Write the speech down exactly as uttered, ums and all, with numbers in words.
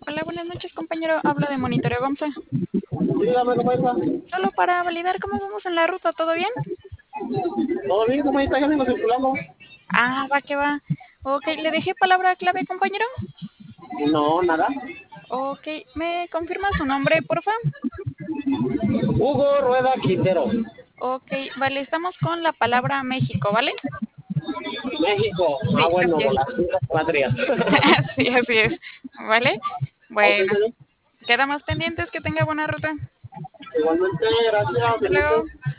Hola, buenas noches, compañero. Hablo de Monitoreo GOMSA. Dígame, ¿cómo está? Solo para validar cómo vamos en la ruta, ¿todo bien? ¿Todo bien? ¿Cómo está? ¿Ya vengo circulando? Ah, va que va. Ok, ¿le dejé palabra clave, compañero? No, nada. Ok, ¿me confirma su nombre, porfa? Hugo Rueda Quintero, Ok, vale, estamos con la palabra México, ¿vale? México. Ah, Sí, bueno, así con es. las cinco patrias. Sí, así es. ¿Vale? Ok, Bueno, señor. quedamos pendientes, que tenga buena ruta. Igualmente, gracias. Hasta luego.